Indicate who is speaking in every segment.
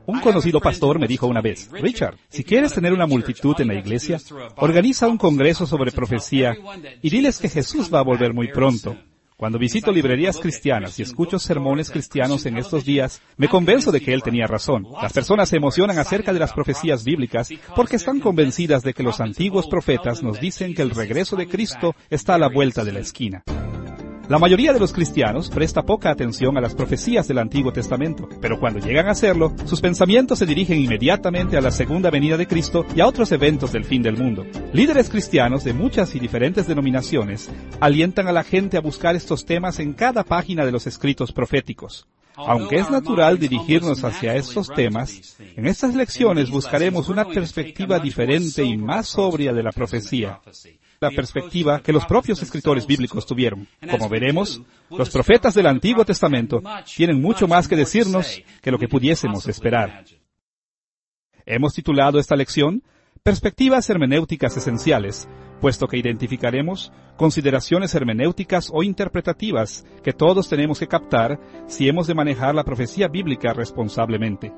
Speaker 1: Un conocido pastor me dijo una vez: Richard, si quieres tener una multitud en la iglesia, organiza un congreso sobre profecía y diles que Jesús va a volver muy pronto. Cuando visito librerías cristianas y escucho sermones cristianos en estos días, me convenzo de que él tenía razón. Las personas se emocionan acerca de las profecías bíblicas porque están convencidas de que los antiguos profetas nos dicen que el regreso de Cristo está a la vuelta de la esquina. La mayoría de los cristianos presta poca atención a las profecías del Antiguo Testamento, pero cuando llegan a hacerlo, sus pensamientos se dirigen inmediatamente a la segunda venida de Cristo y a otros eventos del fin del mundo. Líderes cristianos de muchas y diferentes denominaciones alientan a la gente a buscar estos temas en cada página de los escritos proféticos. Aunque es natural dirigirnos hacia estos temas, en estas lecciones buscaremos una perspectiva diferente y más sobria de la profecía. La perspectiva que los propios escritores bíblicos tuvieron. Como veremos, los profetas del Antiguo Testamento tienen mucho más que decirnos que lo que pudiésemos esperar. Hemos titulado esta lección Perspectivas hermenéuticas esenciales, puesto que identificaremos consideraciones hermenéuticas o interpretativas que todos tenemos que captar si hemos de manejar la profecía bíblica responsablemente.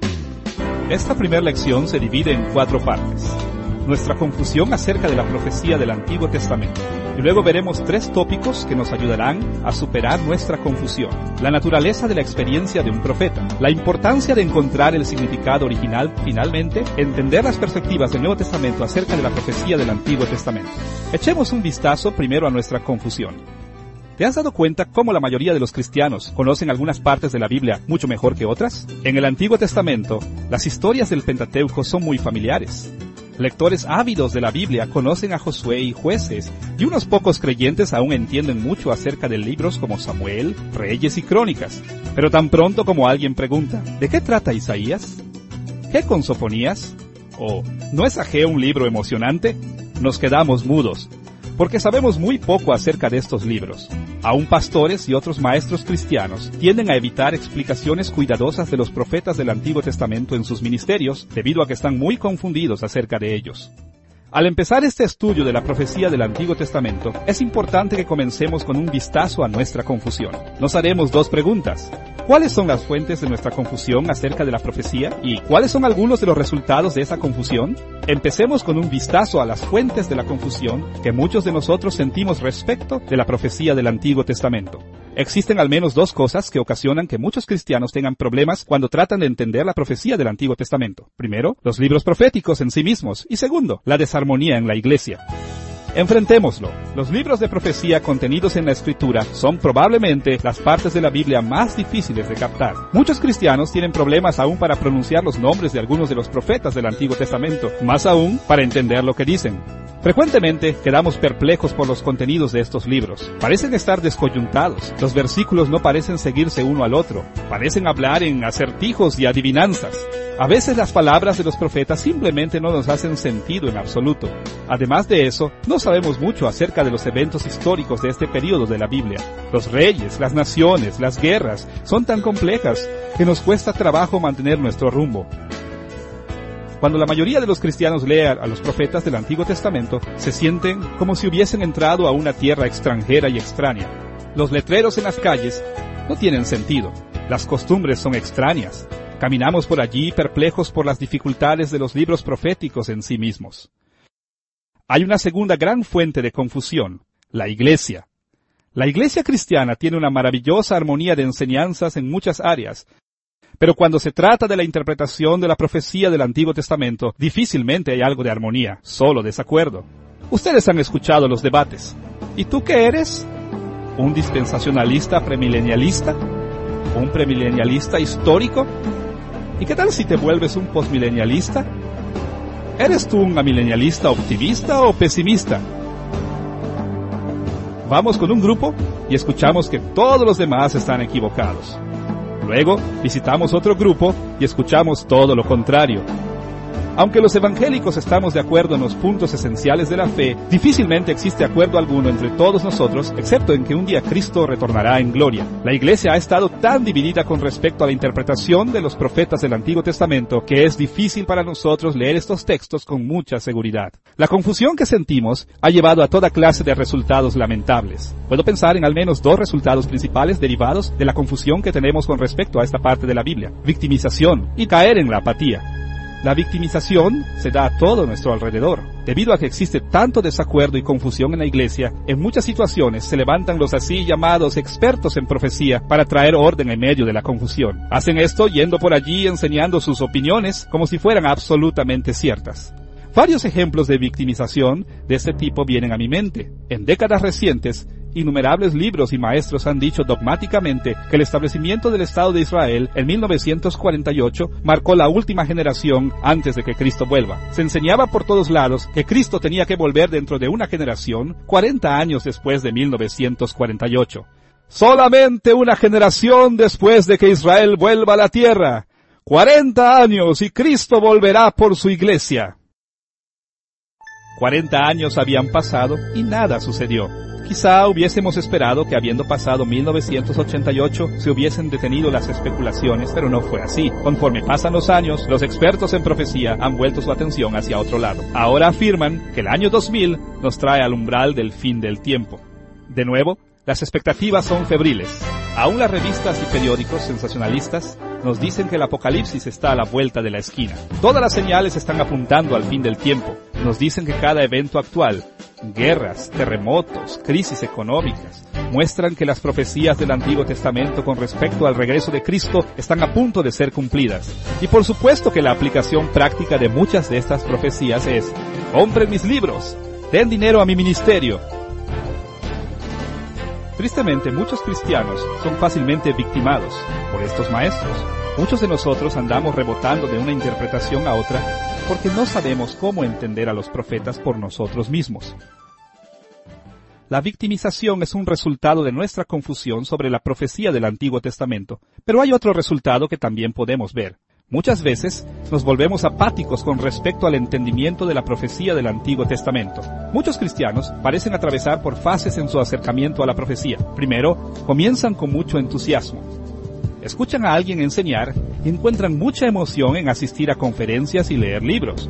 Speaker 1: Esta primera lección se divide en 4 partes. Nuestra confusión acerca de la profecía del Antiguo Testamento. Y luego veremos 3 tópicos que nos ayudarán a superar nuestra confusión. La naturaleza de la experiencia de un profeta. La importancia de encontrar el significado original. Finalmente, entender las perspectivas del Nuevo Testamento acerca de la profecía del Antiguo Testamento. Echemos un vistazo primero a nuestra confusión. ¿Te has dado cuenta cómo la mayoría de los cristianos conocen algunas partes de la Biblia mucho mejor que otras? En el Antiguo Testamento, las historias del Pentateuco son muy familiares. Lectores ávidos de la Biblia conocen a Josué y Jueces, y unos pocos creyentes aún entienden mucho acerca de libros como Samuel, Reyes y Crónicas. Pero tan pronto como alguien pregunta, ¿de qué trata Isaías? ¿Qué con Sofonías? ¿O no es Ageo un libro emocionante? Nos quedamos mudos, porque sabemos muy poco acerca de estos libros. Aún pastores y otros maestros cristianos tienden a evitar explicaciones cuidadosas de los profetas del Antiguo Testamento en sus ministerios, debido a que están muy confundidos acerca de ellos. Al empezar este estudio de la profecía del Antiguo Testamento, es importante que comencemos con un vistazo a nuestra confusión. Nos haremos 2 preguntas. ¿Cuáles son las fuentes de nuestra confusión acerca de la profecía? ¿Y cuáles son algunos de los resultados de esa confusión? Empecemos con un vistazo a las fuentes de la confusión que muchos de nosotros sentimos respecto de la profecía del Antiguo Testamento. Existen al menos 2 cosas que ocasionan que muchos cristianos tengan problemas cuando tratan de entender la profecía del Antiguo Testamento. Primero, los libros proféticos en sí mismos, y segundo, la desarmonía en la iglesia. Enfrentémoslo. Los libros de profecía contenidos en la Escritura son probablemente las partes de la Biblia más difíciles de captar. Muchos cristianos tienen problemas aún para pronunciar los nombres de algunos de los profetas del Antiguo Testamento, más aún para entender lo que dicen. Frecuentemente quedamos perplejos por los contenidos de estos libros. Parecen estar descoyuntados. Los versículos no parecen seguirse uno al otro. Parecen hablar en acertijos y adivinanzas. A veces las palabras de los profetas simplemente no nos hacen sentido en absoluto. Además de eso, no sabemos mucho acerca de los eventos históricos de este periodo de la Biblia. Los reyes, las naciones, las guerras son tan complejas que nos cuesta trabajo mantener nuestro rumbo. Cuando la mayoría de los cristianos lee a los profetas del Antiguo Testamento, se sienten como si hubiesen entrado a una tierra extranjera y extraña. Los letreros en las calles no tienen sentido. Las costumbres son extrañas. Caminamos por allí perplejos por las dificultades de los libros proféticos en sí mismos. Hay una segunda gran fuente de confusión: la iglesia. La iglesia cristiana tiene una maravillosa armonía de enseñanzas en muchas áreas, pero cuando se trata de la interpretación de la profecía del Antiguo Testamento, difícilmente hay algo de armonía, solo desacuerdo. Ustedes han escuchado los debates. ¿Y tú qué eres? ¿Un dispensacionalista premilenialista? ¿Un premilenialista histórico? ¿Y qué tal si te vuelves un postmilenialista? ¿Eres tú un amilenialista optimista o pesimista? Vamos con un grupo y escuchamos que todos los demás están equivocados. Luego visitamos otro grupo y escuchamos todo lo contrario. Aunque los evangélicos estamos de acuerdo en los puntos esenciales de la fe, difícilmente existe acuerdo alguno entre todos nosotros, excepto en que un día Cristo retornará en gloria. La Iglesia ha estado tan dividida con respecto a la interpretación de los profetas del Antiguo Testamento que es difícil para nosotros leer estos textos con mucha seguridad. La confusión que sentimos ha llevado a toda clase de resultados lamentables. Puedo pensar en al menos 2 resultados principales derivados de la confusión que tenemos con respecto a esta parte de la Biblia: victimización y caer en la apatía. La victimización se da a todo nuestro alrededor. Debido a que existe tanto desacuerdo y confusión en la Iglesia, en muchas situaciones se levantan los así llamados expertos en profecía para traer orden en medio de la confusión. Hacen esto yendo por allí enseñando sus opiniones como si fueran absolutamente ciertas. Varios ejemplos de victimización de este tipo vienen a mi mente. En décadas recientes, innumerables libros y maestros han dicho dogmáticamente que el establecimiento del Estado de Israel en 1948 marcó la última generación antes de que Cristo vuelva. Se enseñaba por todos lados que Cristo tenía que volver dentro de una generación, 40 años después de 1948. Solamente una generación después de que Israel vuelva a la tierra. 40 años y Cristo volverá por su iglesia. 40 años habían pasado y nada sucedió. Quizá hubiésemos esperado que habiendo pasado 1988 se hubiesen detenido las especulaciones, pero no fue así. Conforme pasan los años, los expertos en profecía han vuelto su atención hacia otro lado. Ahora afirman que el año 2000 nos trae al umbral del fin del tiempo. De nuevo, las expectativas son febriles. Aún las revistas y periódicos sensacionalistas nos dicen que el apocalipsis está a la vuelta de la esquina. Todas las señales están apuntando al fin del tiempo. Nos dicen que cada evento actual, guerras, terremotos, crisis económicas, muestran que las profecías del Antiguo Testamento con respecto al regreso de Cristo están a punto de ser cumplidas. Y por supuesto que la aplicación práctica de muchas de estas profecías es: compren mis libros, den dinero a mi ministerio. Tristemente, muchos cristianos son fácilmente victimados por estos maestros. Muchos de nosotros andamos rebotando de una interpretación a otra porque no sabemos cómo entender a los profetas por nosotros mismos. La victimización es un resultado de nuestra confusión sobre la profecía del Antiguo Testamento, pero hay otro resultado que también podemos ver. Muchas veces nos volvemos apáticos con respecto al entendimiento de la profecía del Antiguo Testamento. Muchos cristianos parecen atravesar por fases en su acercamiento a la profecía. Primero, comienzan con mucho entusiasmo. Escuchan a alguien enseñar y encuentran mucha emoción en asistir a conferencias y leer libros.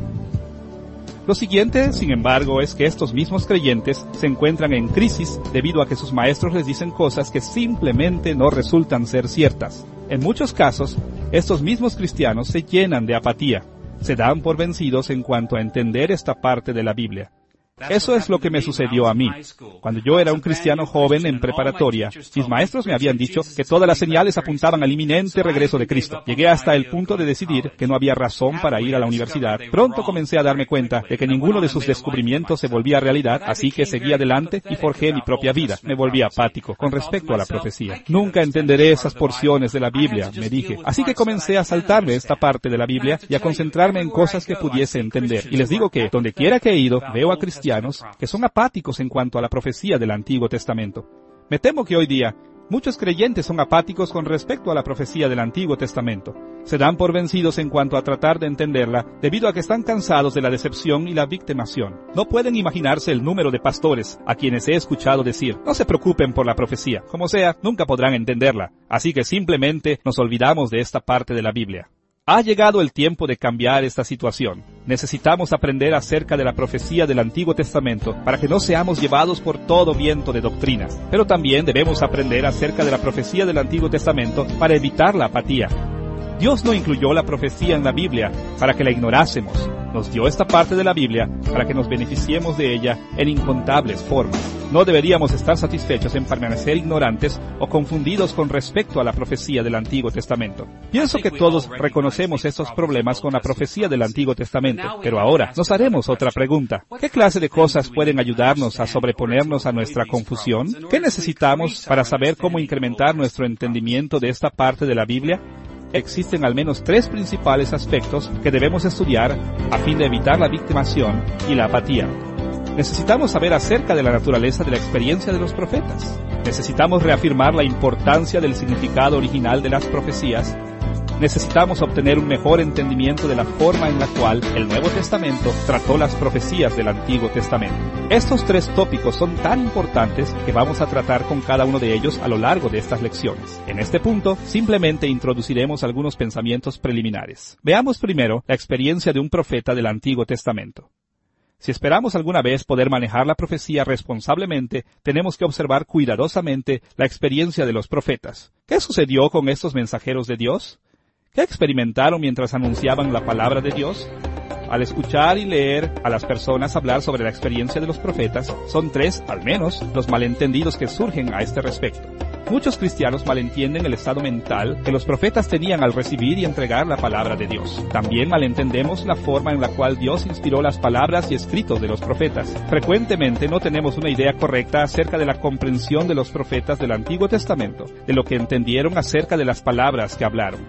Speaker 1: Lo siguiente, sin embargo, es que estos mismos creyentes se encuentran en crisis debido a que sus maestros les dicen cosas que simplemente no resultan ser ciertas. En muchos casos, estos mismos cristianos se llenan de apatía, se dan por vencidos en cuanto a entender esta parte de la Biblia. Eso es lo que me sucedió a mí. Cuando yo era un cristiano joven en preparatoria, mis maestros me habían dicho que todas las señales apuntaban al inminente regreso de Cristo. Llegué hasta el punto de decidir que no había razón para ir a la universidad. Pronto comencé a darme cuenta de que ninguno de sus descubrimientos se volvía realidad, así que seguí adelante y forjé mi propia vida. Me volví apático con respecto a la profecía. Nunca entenderé esas porciones de la Biblia, me dije. Así que comencé a saltarme esta parte de la Biblia y a concentrarme en cosas que pudiese entender. Y les digo que, donde quiera que he ido, veo a cristianos que son apáticos en cuanto a la profecía del Antiguo Testamento. Me temo que hoy día muchos creyentes son apáticos con respecto a la profecía del Antiguo Testamento. Se dan por vencidos en cuanto a tratar de entenderla debido a que están cansados de la decepción y la victimación. No pueden imaginarse el número de pastores a quienes he escuchado decir: no se preocupen por la profecía, como sea, nunca podrán entenderla, así que simplemente nos olvidamos de esta parte de la Biblia. Ha llegado el tiempo de cambiar esta situación. Necesitamos aprender acerca de la profecía del Antiguo Testamento para que no seamos llevados por todo viento de doctrinas. Pero también debemos aprender acerca de la profecía del Antiguo Testamento para evitar la apatía. Dios no incluyó la profecía en la Biblia para que la ignorásemos. Nos dio esta parte de la Biblia para que nos beneficiemos de ella en incontables formas. No deberíamos estar satisfechos en permanecer ignorantes o confundidos con respecto a la profecía del Antiguo Testamento. Pienso que todos reconocemos estos problemas con la profecía del Antiguo Testamento, pero ahora nos haremos otra pregunta. ¿Qué clase de cosas pueden ayudarnos a sobreponernos a nuestra confusión? ¿Qué necesitamos para saber cómo incrementar nuestro entendimiento de esta parte de la Biblia? Existen al menos 3 principales aspectos que debemos estudiar a fin de evitar la victimación y la apatía. Necesitamos saber acerca de la naturaleza de la experiencia de los profetas. Necesitamos reafirmar la importancia del significado original de las profecías necesitamos obtener un mejor entendimiento de la forma en la cual el Nuevo Testamento trató las profecías del Antiguo Testamento. Estos 3 tópicos son tan importantes que vamos a tratar con cada uno de ellos a lo largo de estas lecciones. En este punto, simplemente introduciremos algunos pensamientos preliminares. Veamos primero la experiencia de un profeta del Antiguo Testamento. Si esperamos alguna vez poder manejar la profecía responsablemente, tenemos que observar cuidadosamente la experiencia de los profetas. ¿Qué sucedió con estos mensajeros de Dios? ¿Qué experimentaron mientras anunciaban la palabra de Dios? Al escuchar y leer a las personas hablar sobre la experiencia de los profetas, son 3, al menos, los malentendidos que surgen a este respecto. Muchos cristianos malentienden el estado mental que los profetas tenían al recibir y entregar la palabra de Dios. También malentendemos la forma en la cual Dios inspiró las palabras y escritos de los profetas. Frecuentemente no tenemos una idea correcta acerca de la comprensión de los profetas del Antiguo Testamento, de lo que entendieron acerca de las palabras que hablaron.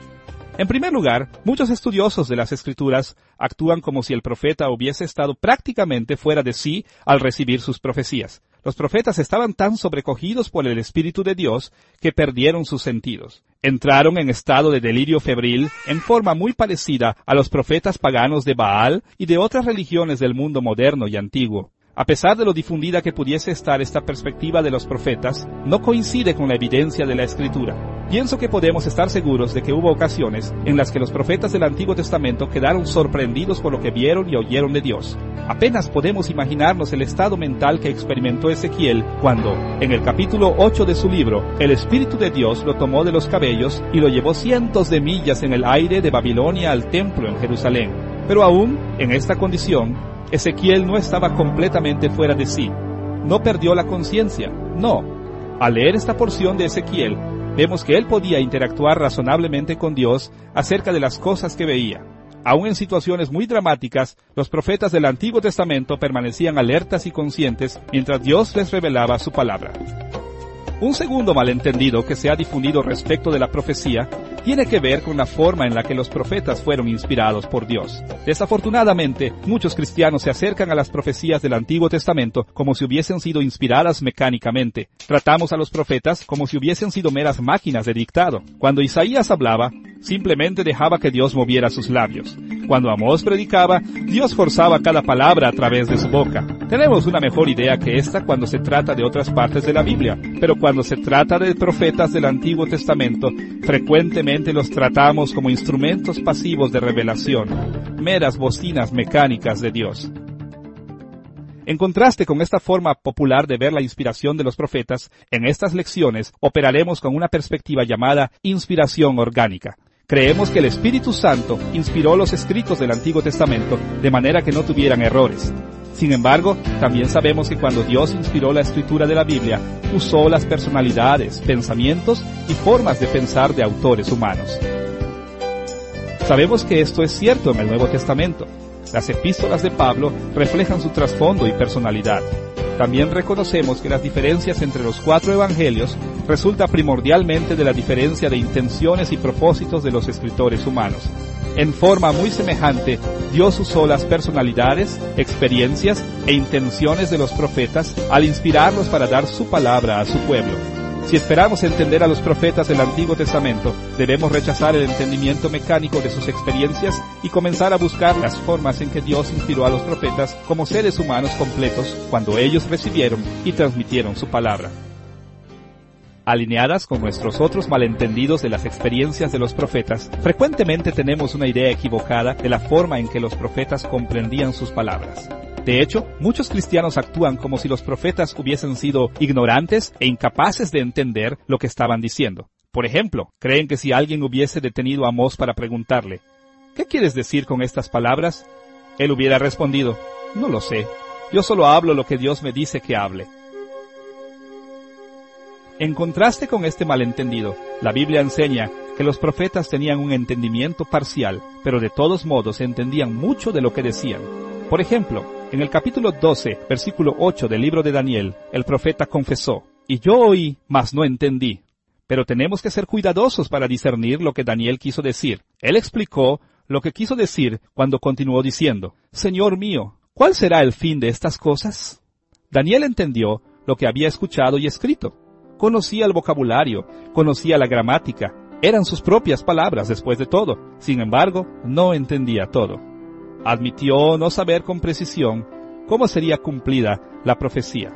Speaker 1: En primer lugar, muchos estudiosos de las Escrituras actúan como si el profeta hubiese estado prácticamente fuera de sí al recibir sus profecías. Los profetas estaban tan sobrecogidos por el Espíritu de Dios que perdieron sus sentidos. Entraron en estado de delirio febril en forma muy parecida a los profetas paganos de Baal y de otras religiones del mundo moderno y antiguo. A pesar de lo difundida que pudiese estar esta perspectiva de los profetas, no coincide con la evidencia de la Escritura. Pienso que podemos estar seguros de que hubo ocasiones en las que los profetas del Antiguo Testamento quedaron sorprendidos por lo que vieron y oyeron de Dios. Apenas podemos imaginarnos el estado mental que experimentó Ezequiel cuando, en el capítulo 8 de su libro, el Espíritu de Dios lo tomó de los cabellos y lo llevó cientos de millas en el aire de Babilonia al templo en Jerusalén. Pero aún, en esta condición, Ezequiel no estaba completamente fuera de sí. No perdió la conciencia, no. Al leer esta porción de Ezequiel, vemos que él podía interactuar razonablemente con Dios acerca de las cosas que veía. Aún en situaciones muy dramáticas, los profetas del Antiguo Testamento permanecían alertas y conscientes mientras Dios les revelaba su palabra. Un segundo malentendido que se ha difundido respecto de la profecía tiene que ver con la forma en la que los profetas fueron inspirados por Dios. Desafortunadamente, muchos cristianos se acercan a las profecías del Antiguo Testamento como si hubiesen sido inspiradas mecánicamente. Tratamos a los profetas como si hubiesen sido meras máquinas de dictado. Cuando Isaías hablaba, simplemente dejaba que Dios moviera sus labios. Cuando Amós predicaba, Dios forzaba cada palabra a través de su boca. Tenemos una mejor idea que esta cuando se trata de otras partes de la Biblia, pero cuando se trata de profetas del Antiguo Testamento, frecuentemente los tratamos como instrumentos pasivos de revelación, meras bocinas mecánicas de Dios. En contraste con esta forma popular de ver la inspiración de los profetas, en estas lecciones operaremos con una perspectiva llamada inspiración orgánica. Creemos que el Espíritu Santo inspiró los escritos del Antiguo Testamento de manera que no tuvieran errores. Sin embargo, también sabemos que cuando Dios inspiró la escritura de la Biblia, usó las personalidades, pensamientos y formas de pensar de autores humanos. Sabemos que esto es cierto en el Nuevo Testamento. Las epístolas de Pablo reflejan su trasfondo y personalidad. También reconocemos que las diferencias entre los 4 evangelios resulta primordialmente de la diferencia de intenciones y propósitos de los escritores humanos. En forma muy semejante, Dios usó las personalidades, experiencias e intenciones de los profetas al inspirarlos para dar su palabra a su pueblo. Si esperamos entender a los profetas del Antiguo Testamento, debemos rechazar el entendimiento mecánico de sus experiencias y comenzar a buscar las formas en que Dios inspiró a los profetas como seres humanos completos cuando ellos recibieron y transmitieron su palabra. Alineadas con nuestros otros malentendidos de las experiencias de los profetas, frecuentemente tenemos una idea equivocada de la forma en que los profetas comprendían sus palabras. De hecho, muchos cristianos actúan como si los profetas hubiesen sido ignorantes e incapaces de entender lo que estaban diciendo. Por ejemplo, creen que si alguien hubiese detenido a Amós para preguntarle, ¿qué quieres decir con estas palabras?, él hubiera respondido, no lo sé, yo solo hablo lo que Dios me dice que hable. En contraste con este malentendido, la Biblia enseña que los profetas tenían un entendimiento parcial, pero de todos modos entendían mucho de lo que decían. Por ejemplo, en el capítulo 12, versículo 8 del libro de Daniel, el profeta confesó, «Y yo oí, mas no entendí». Pero tenemos que ser cuidadosos para discernir lo que Daniel quiso decir. Él explicó lo que quiso decir cuando continuó diciendo, «Señor mío, ¿cuál será el fin de estas cosas?». Daniel entendió lo que había escuchado y escrito. Conocía el vocabulario, conocía la gramática, Eran sus propias palabras después de todo. Sin embargo, no entendía todo. Admitió no saber con precisión cómo sería cumplida la profecía.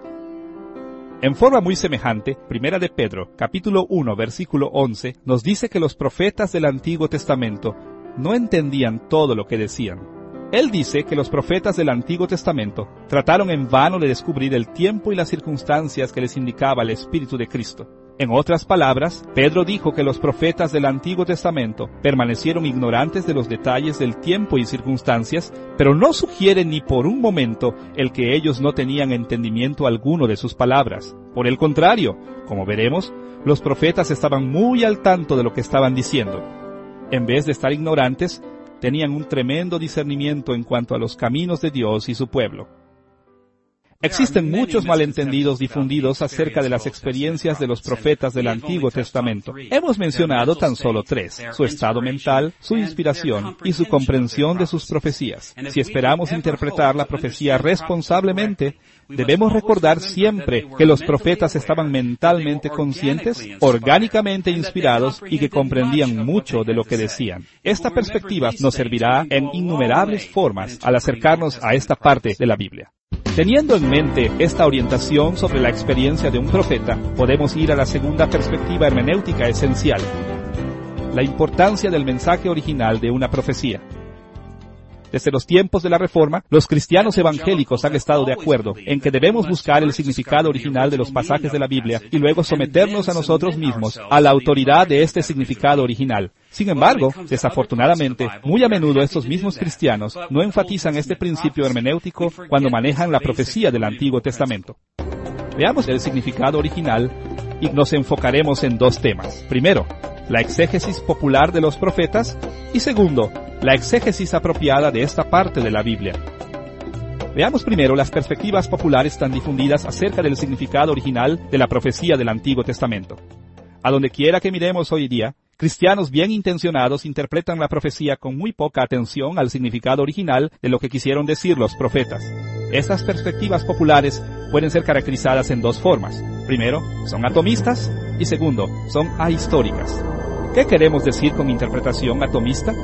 Speaker 1: En forma muy semejante, Primera de Pedro, capítulo 1, versículo 11, nos dice que los profetas del Antiguo Testamento no entendían todo lo que decían. Él dice que los profetas del Antiguo Testamento trataron en vano de descubrir el tiempo y las circunstancias que les indicaba el Espíritu de Cristo. En otras palabras, Pedro dijo que los profetas del Antiguo Testamento permanecieron ignorantes de los detalles del tiempo y circunstancias, pero no sugiere ni por un momento el que ellos no tenían entendimiento alguno de sus palabras. Por el contrario, como veremos, los profetas estaban muy al tanto de lo que estaban diciendo. En vez de estar ignorantes, tenían un tremendo discernimiento en cuanto a los caminos de Dios y su pueblo. Existen muchos malentendidos difundidos acerca de las experiencias de los profetas del Antiguo Testamento. Hemos mencionado tan solo 3, su estado mental, su inspiración y su comprensión de sus profecías. Si esperamos interpretar la profecía responsablemente, debemos recordar siempre que los profetas estaban mentalmente conscientes, orgánicamente inspirados y que comprendían mucho de lo que decían. Esta perspectiva nos servirá en innumerables formas al acercarnos a esta parte de la Biblia. Teniendo en mente esta orientación sobre la experiencia de un profeta, podemos ir a la segunda perspectiva hermenéutica esencial: la importancia del mensaje original de una profecía. Desde los tiempos de la Reforma, los cristianos evangélicos han estado de acuerdo en que debemos buscar el significado original de los pasajes de la Biblia y luego someternos a nosotros mismos a la autoridad de este significado original. Sin embargo, desafortunadamente, muy a menudo estos mismos cristianos no enfatizan este principio hermenéutico cuando manejan la profecía del Antiguo Testamento. Veamos el significado original y nos enfocaremos en 2 temas. Primero, la exégesis popular de los profetas, y segundo, la exégesis apropiada de esta parte de la Biblia. Veamos primero las perspectivas populares tan difundidas acerca del significado original de la profecía del Antiguo Testamento. A donde quiera que miremos hoy día, cristianos bien intencionados interpretan la profecía con muy poca atención al significado original de lo que quisieron decir los profetas. Estas perspectivas populares pueden ser caracterizadas en 2 formas. Primero, son atomistas y segundo, son ahistóricas. ¿Qué queremos decir con interpretación atomista?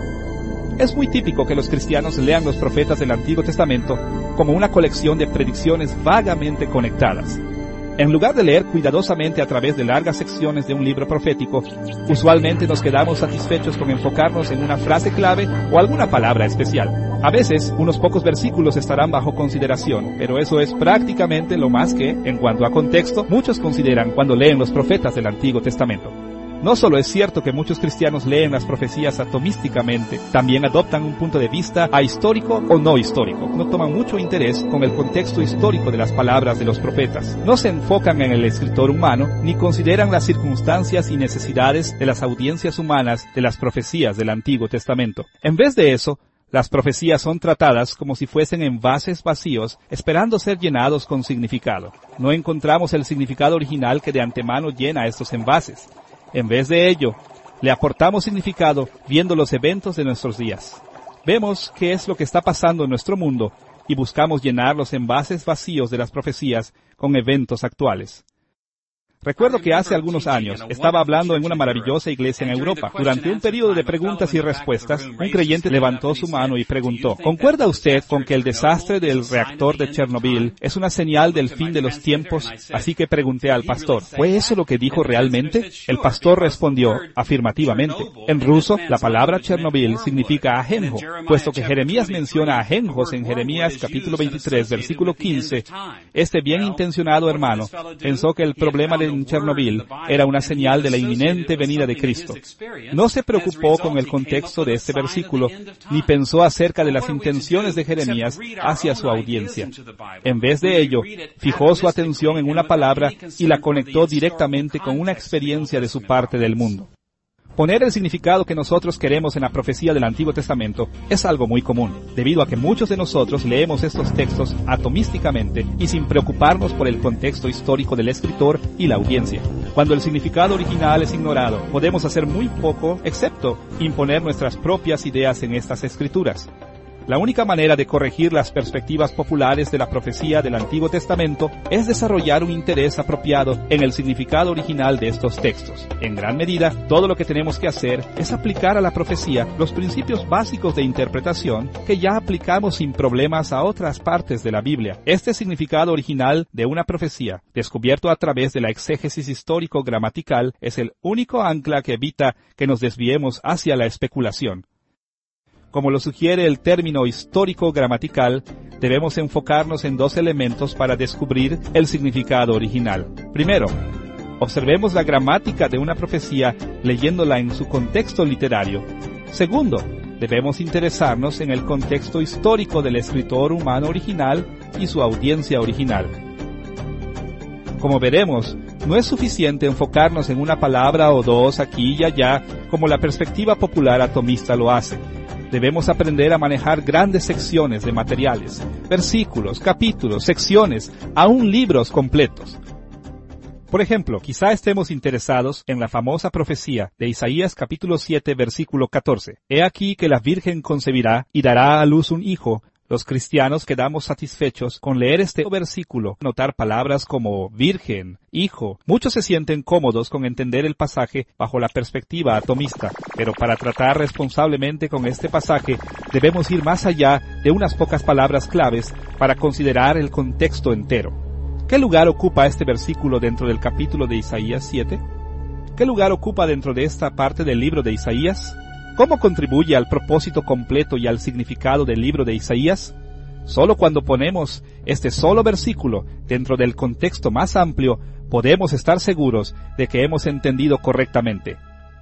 Speaker 1: Es muy típico que los cristianos lean los profetas del Antiguo Testamento como una colección de predicciones vagamente conectadas. En lugar de leer cuidadosamente a través de largas secciones de un libro profético, usualmente nos quedamos satisfechos con enfocarnos en una frase clave o alguna palabra especial. A veces, unos pocos versículos estarán bajo consideración, pero eso es prácticamente lo más que, en cuanto a contexto, muchos consideran cuando leen los profetas del Antiguo Testamento. No solo es cierto que muchos cristianos leen las profecías atomísticamente, también adoptan un punto de vista ahistórico o no histórico. No toman mucho interés con el contexto histórico de las palabras de los profetas. No se enfocan en el escritor humano, ni consideran las circunstancias y necesidades de las audiencias humanas de las profecías del Antiguo Testamento. En vez de eso, las profecías son tratadas como si fuesen envases vacíos, esperando ser llenados con significado. No encontramos el significado original que de antemano llena estos envases. En vez de ello, le aportamos significado viendo los eventos de nuestros días. Vemos qué es lo que está pasando en nuestro mundo y buscamos llenar los envases vacíos de las profecías con eventos actuales. Recuerdo que hace algunos años estaba hablando en una maravillosa iglesia en Europa. Durante un periodo de preguntas y respuestas, un creyente levantó su mano y preguntó: ¿concuerda usted con que el desastre del reactor de Chernobyl es una señal del fin de los tiempos? Así que pregunté al pastor: ¿fue eso lo que dijo realmente? El pastor respondió afirmativamente. En ruso, la palabra Chernobyl significa ajenjo, puesto que Jeremías menciona ajenjos en Jeremías capítulo 23, versículo 15. Este bien intencionado hermano pensó que el problema de Chernobyl era una señal de la inminente venida de Cristo. No se preocupó con el contexto de este versículo, ni pensó acerca de las intenciones de Jeremías hacia su audiencia. En vez de ello, fijó su atención en una palabra y la conectó directamente con una experiencia de su parte del mundo. Poner el significado que nosotros queremos en la profecía del Antiguo Testamento es algo muy común, debido a que muchos de nosotros leemos estos textos atomísticamente y sin preocuparnos por el contexto histórico del escritor y la audiencia. Cuando el significado original es ignorado, podemos hacer muy poco, excepto imponer nuestras propias ideas en estas escrituras. La única manera de corregir las perspectivas populares de la profecía del Antiguo Testamento es desarrollar un interés apropiado en el significado original de estos textos. En gran medida, todo lo que tenemos que hacer es aplicar a la profecía los principios básicos de interpretación que ya aplicamos sin problemas a otras partes de la Biblia. Este significado original de una profecía, descubierto a través de la exégesis histórico-gramatical, es el único ancla que evita que nos desviemos hacia la especulación. Como lo sugiere el término histórico-gramatical, debemos enfocarnos en dos elementos para descubrir el significado original. Primero, observemos la gramática de una profecía leyéndola en su contexto literario. Segundo, debemos interesarnos en el contexto histórico del escritor humano original y su audiencia original. Como veremos, no es suficiente enfocarnos en una palabra o dos aquí y allá como la perspectiva popular atomista lo hace. Debemos aprender a manejar grandes secciones de materiales, versículos, capítulos, secciones, aún libros completos. Por ejemplo, quizá estemos interesados en la famosa profecía de Isaías capítulo 7, versículo 14. He aquí que la Virgen concebirá y dará a luz un hijo. Los cristianos quedamos satisfechos con leer este versículo, notar palabras como virgen, hijo. Muchos se sienten cómodos con entender el pasaje bajo la perspectiva atomista, pero para tratar responsablemente con este pasaje debemos ir más allá de unas pocas palabras claves para considerar el contexto entero. ¿Qué lugar ocupa este versículo dentro del capítulo de Isaías 7? ¿Qué lugar ocupa dentro de esta parte del libro de Isaías? ¿Cómo contribuye al propósito completo y al significado del libro de Isaías? Solo cuando ponemos este solo versículo dentro del contexto más amplio, podemos estar seguros de que hemos entendido correctamente.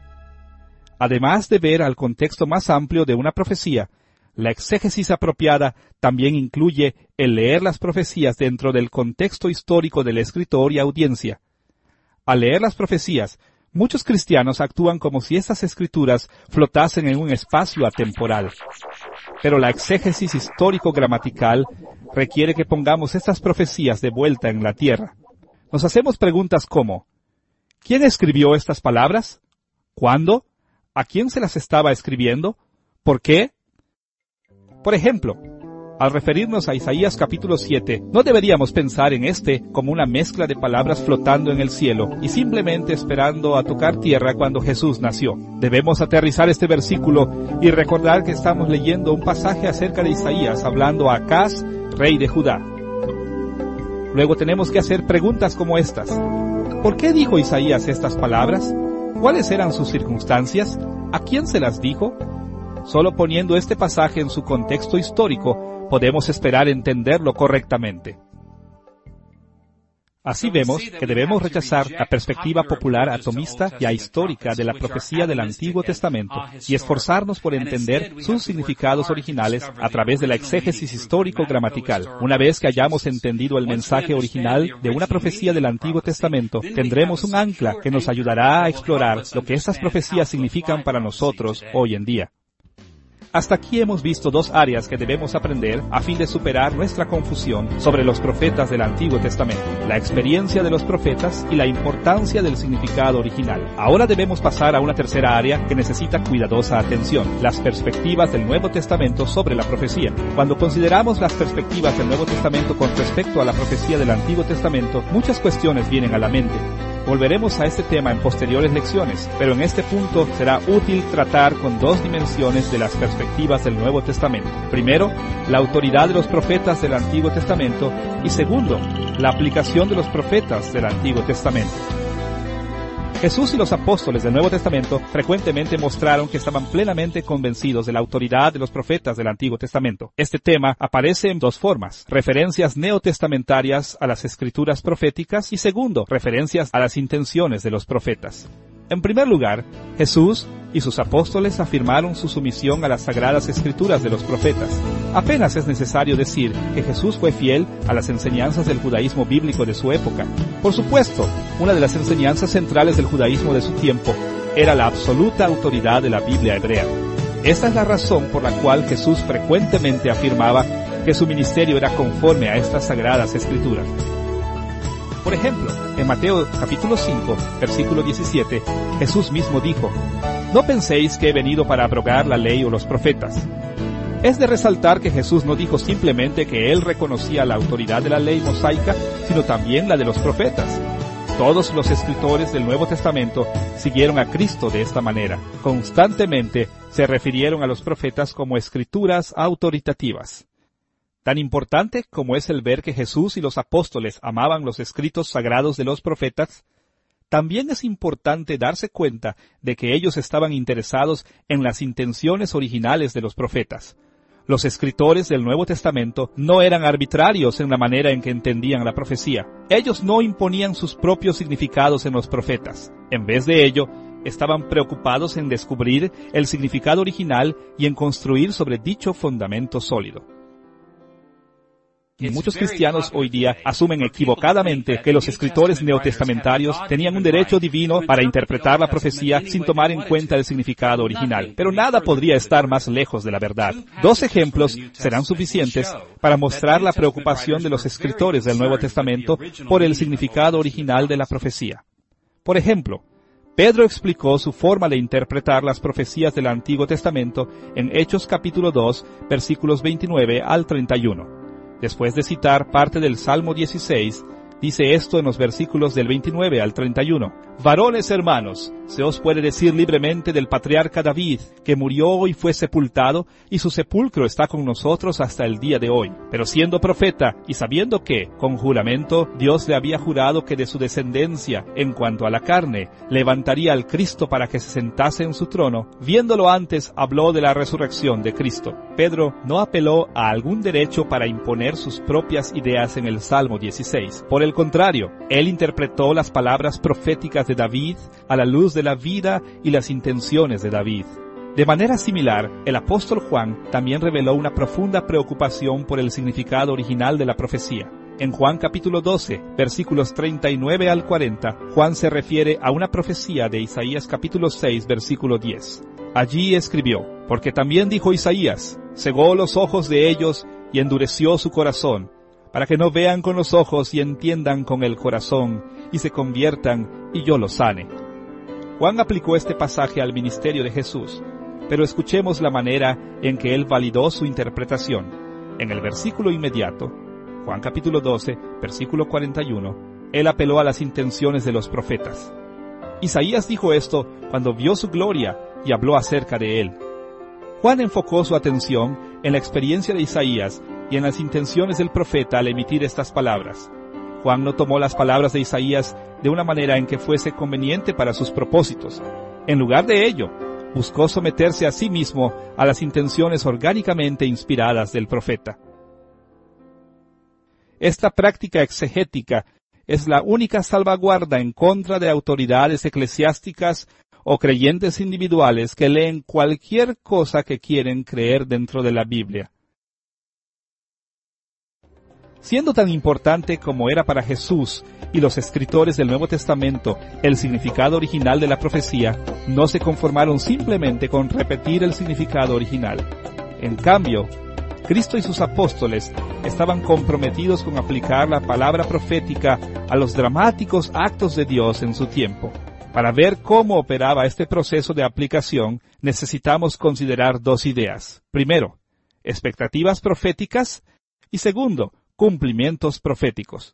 Speaker 1: Además de ver al contexto más amplio de una profecía, la exégesis apropiada también incluye el leer las profecías dentro del contexto histórico del escritor y audiencia. Al leer las profecías, muchos cristianos actúan como si estas escrituras flotasen en un espacio atemporal. Pero la exégesis histórico-gramatical requiere que pongamos estas profecías de vuelta en la tierra. Nos hacemos preguntas como: ¿quién escribió estas palabras? ¿Cuándo? ¿A quién se las estaba escribiendo? ¿Por qué? Por ejemplo, al referirnos a Isaías capítulo 7, no deberíamos pensar en este como una mezcla de palabras flotando en el cielo y simplemente esperando a tocar tierra cuando Jesús nació. Debemos aterrizar este versículo y recordar que estamos leyendo un pasaje acerca de Isaías hablando a Acaz, rey de Judá. Luego tenemos que hacer preguntas como estas. ¿Por qué dijo Isaías estas palabras? ¿Cuáles eran sus circunstancias? ¿A quién se las dijo? Solo poniendo este pasaje en su contexto histórico, podemos esperar entenderlo correctamente. Así vemos que debemos rechazar la perspectiva popular atomista y ahistórica de la profecía del Antiguo Testamento y esforzarnos por entender sus significados originales a través de la exégesis histórico-gramatical. Una vez que hayamos entendido el mensaje original de una profecía del Antiguo Testamento, tendremos un ancla que nos ayudará a explorar lo que estas profecías significan para nosotros hoy en día. Hasta aquí hemos visto dos áreas que debemos aprender a fin de superar nuestra confusión sobre los profetas del Antiguo Testamento, la experiencia de los profetas y la importancia del significado original. Ahora debemos pasar a una tercera área que necesita cuidadosa atención, las perspectivas del Nuevo Testamento sobre la profecía. Cuando consideramos las perspectivas del Nuevo Testamento con respecto a la profecía del Antiguo Testamento, muchas cuestiones vienen a la mente. Volveremos a este tema en posteriores lecciones, pero en este punto será útil tratar con dos dimensiones de las perspectivas del Nuevo Testamento. Primero, la autoridad de los profetas del Antiguo Testamento y segundo, la aplicación de los profetas del Antiguo Testamento. Jesús y los apóstoles del Nuevo Testamento frecuentemente mostraron que estaban plenamente convencidos de la autoridad de los profetas del Antiguo Testamento. Este tema aparece en dos formas: referencias neotestamentarias a las escrituras proféticas y segundo, referencias a las intenciones de los profetas. En primer lugar, Jesús y sus apóstoles afirmaron su sumisión a las sagradas escrituras de los profetas. Apenas es necesario decir que Jesús fue fiel a las enseñanzas del judaísmo bíblico de su época. Por supuesto, una de las enseñanzas centrales del judaísmo de su tiempo era la absoluta autoridad de la Biblia hebrea. Esta es la razón por la cual Jesús frecuentemente afirmaba que su ministerio era conforme a estas sagradas escrituras. Por ejemplo, en Mateo capítulo 5, versículo 17, Jesús mismo dijo: «No penséis que he venido para abrogar la ley o los profetas. Es de resaltar que Jesús no dijo simplemente que Él reconocía la autoridad de la ley mosaica, sino también la de los profetas. Todos los escritores del Nuevo Testamento siguieron a Cristo de esta manera. Constantemente se refirieron a los profetas como escrituras autoritativas. Tan importante como es el ver que Jesús y los apóstoles amaban los escritos sagrados de los profetas, también es importante darse cuenta de que ellos estaban interesados en las intenciones originales de los profetas. Los escritores del Nuevo Testamento no eran arbitrarios en la manera en que entendían la profecía. Ellos no imponían sus propios significados en los profetas. En vez de ello, estaban preocupados en descubrir el significado original y en construir sobre dicho fundamento sólido. Y muchos cristianos hoy día asumen equivocadamente que los escritores neotestamentarios tenían un derecho divino para interpretar la profecía sin tomar en cuenta el significado original. Pero nada podría estar más lejos de la verdad. 2 ejemplos serán suficientes para mostrar la preocupación de los escritores del Nuevo Testamento por el significado original de la profecía. Por ejemplo, Pedro explicó su forma de interpretar las profecías del Antiguo Testamento en Hechos capítulo 2, versículos 29 al 31. Después de citar parte del Salmo 16, dice esto en los versículos del 29 al 31. Varones hermanos, se os puede decir libremente del patriarca David, que murió y fue sepultado, y su sepulcro está con nosotros hasta el día de hoy. Pero siendo profeta, y sabiendo que, con juramento, Dios le había jurado que de su descendencia, en cuanto a la carne, levantaría al Cristo para que se sentase en su trono, viéndolo antes, habló de la resurrección de Cristo. Pedro no apeló a algún derecho para imponer sus propias ideas en el Salmo 16. Por el contrario, él interpretó las palabras proféticas de David a la luz de la vida y las intenciones de David. De manera similar, el apóstol Juan también reveló una profunda preocupación por el significado original de la profecía. En Juan capítulo 12, versículos 39 al 40, Juan se refiere a una profecía de Isaías capítulo 6, versículo 10. Allí escribió, porque también dijo Isaías, cegó los ojos de ellos y endureció su corazón, para que no vean con los ojos y entiendan con el corazón, y se conviertan, y yo los sane. Juan aplicó este pasaje al ministerio de Jesús, pero escuchemos la manera en que él validó su interpretación. En el versículo inmediato, Juan capítulo 12, versículo 41, él apeló a las intenciones de los profetas. Isaías dijo esto cuando vio su gloria y habló acerca de él. Juan enfocó su atención en la experiencia de Isaías y en las intenciones del profeta al emitir estas palabras. Juan no tomó las palabras de Isaías de una manera en que fuese conveniente para sus propósitos. En lugar de ello, buscó someterse a sí mismo a las intenciones orgánicamente inspiradas del profeta. Esta práctica exegética es la única salvaguarda en contra de autoridades eclesiásticas o creyentes individuales que leen cualquier cosa que quieren creer dentro de la Biblia. Siendo tan importante como era para Jesús y los escritores del Nuevo Testamento el significado original de la profecía, no se conformaron simplemente con repetir el significado original. En cambio, Cristo y sus apóstoles estaban comprometidos con aplicar la palabra profética a los dramáticos actos de Dios en su tiempo. Para ver cómo operaba este proceso de aplicación, necesitamos considerar 2 ideas. Primero, expectativas proféticas y segundo, cumplimientos proféticos.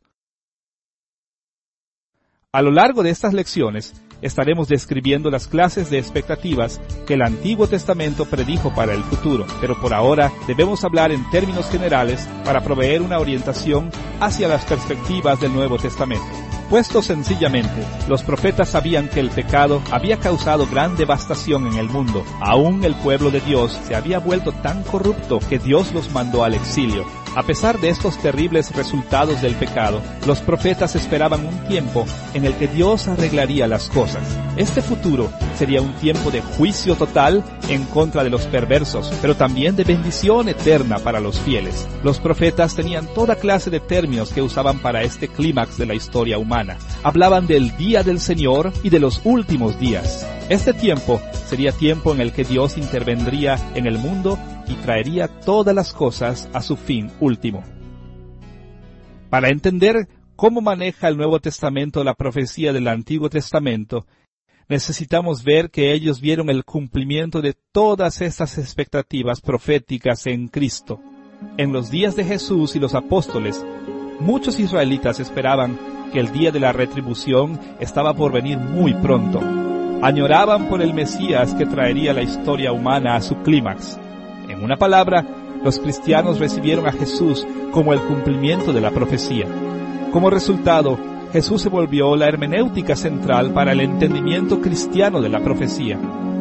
Speaker 1: A lo largo de estas lecciones, estaremos describiendo las clases de expectativas que el Antiguo Testamento predijo para el futuro, pero por ahora debemos hablar en términos generales para proveer una orientación hacia las perspectivas del Nuevo Testamento. Puesto sencillamente, los profetas sabían que el pecado había causado gran devastación en el mundo. Aún el pueblo de Dios se había vuelto tan corrupto que Dios los mandó al exilio. A pesar de estos terribles resultados del pecado, los profetas esperaban un tiempo en el que Dios arreglaría las cosas. Este futuro sería un tiempo de juicio total en contra de los perversos, pero también de bendición eterna para los fieles. Los profetas tenían toda clase de términos que usaban para este clímax de la historia humana. Hablaban del día del Señor y de los últimos días. Este tiempo sería tiempo en el que Dios intervendría en el mundo y traería todas las cosas a su fin último. Para entender cómo maneja el Nuevo Testamento la profecía del Antiguo Testamento, necesitamos ver que ellos vieron el cumplimiento de todas estas expectativas proféticas en Cristo. En los días de Jesús y los apóstoles, muchos israelitas esperaban que el día de la retribución estaba por venir muy pronto. Añoraban por el Mesías que traería la historia humana a su clímax. En una palabra, los cristianos recibieron a Jesús como el cumplimiento de la profecía. Como resultado, Jesús se volvió la hermenéutica central para el entendimiento cristiano de la profecía.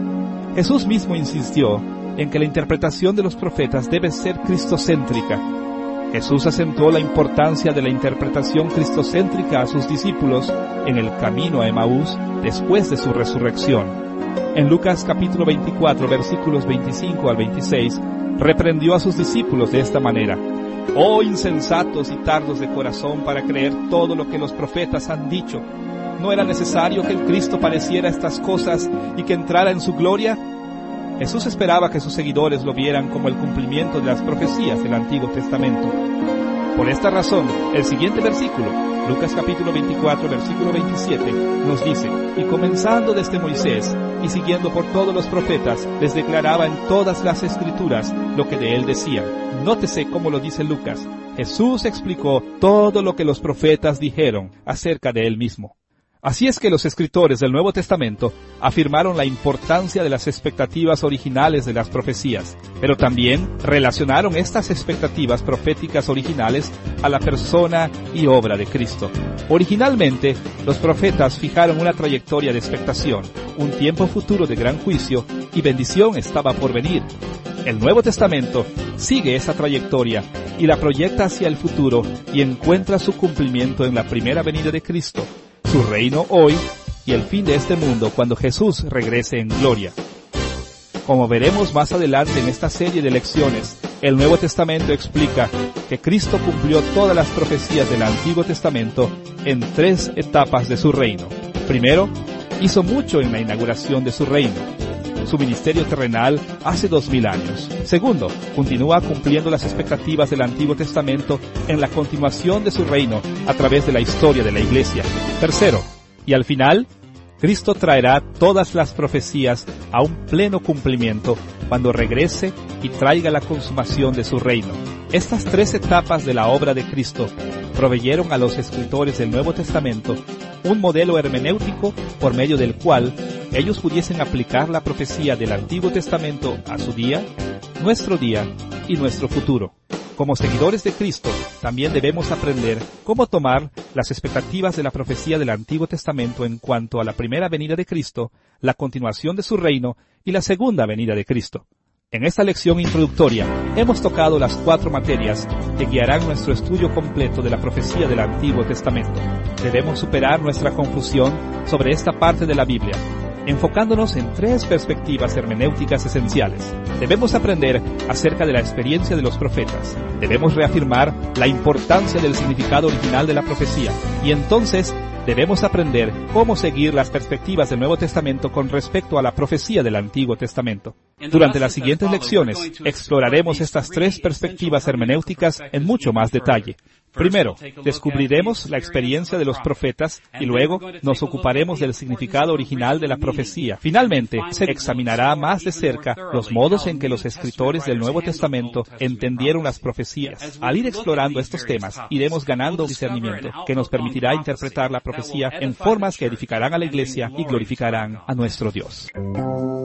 Speaker 1: Jesús mismo insistió en que la interpretación de los profetas debe ser cristocéntrica. Jesús acentuó la importancia de la interpretación cristocéntrica a sus discípulos en el camino a Emaús después de su resurrección. En Lucas capítulo 24, versículos 25 al 26, reprendió a sus discípulos de esta manera: «Oh insensatos y tardos de corazón para creer todo lo que los profetas han dicho. ¿No era necesario que el Cristo padeciera estas cosas y que entrara en su gloria?». Jesús esperaba que sus seguidores lo vieran como el cumplimiento de las profecías del Antiguo Testamento. Por esta razón, el siguiente versículo, Lucas capítulo 24, versículo 27, nos dice: «Y comenzando desde Moisés, y siguiendo por todos los profetas, les declaraba en todas las Escrituras lo que de él decían». Nótese cómo lo dice Lucas. Jesús explicó todo lo que los profetas dijeron acerca de él mismo. Así es que los escritores del Nuevo Testamento afirmaron la importancia de las expectativas originales de las profecías, pero también relacionaron estas expectativas proféticas originales a la persona y obra de Cristo. Originalmente, los profetas fijaron una trayectoria de expectación, un tiempo futuro de gran juicio y bendición estaba por venir. El Nuevo Testamento sigue esa trayectoria y la proyecta hacia el futuro y encuentra su cumplimiento en la primera venida de Cristo, su reino hoy y el fin de este mundo cuando Jesús regrese en gloria. Como veremos más adelante en esta serie de lecciones, el Nuevo Testamento explica que Cristo cumplió todas las profecías del Antiguo Testamento en 3 etapas de su reino. Primero, hizo mucho en la inauguración de su reino, su ministerio terrenal hace 2000 años. Segundo, continúa cumpliendo las expectativas del Antiguo Testamento en la continuación de su reino a través de la historia de la Iglesia. Tercero, y al final, Cristo traerá todas las profecías a un pleno cumplimiento cuando regrese y traiga la consumación de su reino. Estas 3 etapas de la obra de Cristo proveyeron a los escritores del Nuevo Testamento un modelo hermenéutico por medio del cual ellos pudiesen aplicar la profecía del Antiguo Testamento a su día, nuestro día y nuestro futuro. Como seguidores de Cristo, también debemos aprender cómo tomar las expectativas de la profecía del Antiguo Testamento en cuanto a la primera venida de Cristo, la continuación de su reino y la segunda venida de Cristo. En esta lección introductoria hemos tocado las 4 materias que guiarán nuestro estudio completo de la profecía del Antiguo Testamento. Debemos superar nuestra confusión sobre esta parte de la Biblia, enfocándonos en 3 perspectivas hermenéuticas esenciales. Debemos aprender acerca de la experiencia de los profetas. Debemos reafirmar la importancia del significado original de la profecía. Y entonces debemos aprender cómo seguir las perspectivas del Nuevo Testamento con respecto a la profecía del Antiguo Testamento. Durante las siguientes lecciones exploraremos estas 3 perspectivas hermenéuticas en mucho más detalle. Primero, descubriremos la experiencia de los profetas y luego nos ocuparemos del significado original de la profecía. Finalmente, se examinará más de cerca los modos en que los escritores del Nuevo Testamento entendieron las profecías. Al ir explorando estos temas, iremos ganando discernimiento que nos permitirá interpretar la profecía en formas que edificarán a la Iglesia y glorificarán a nuestro Dios.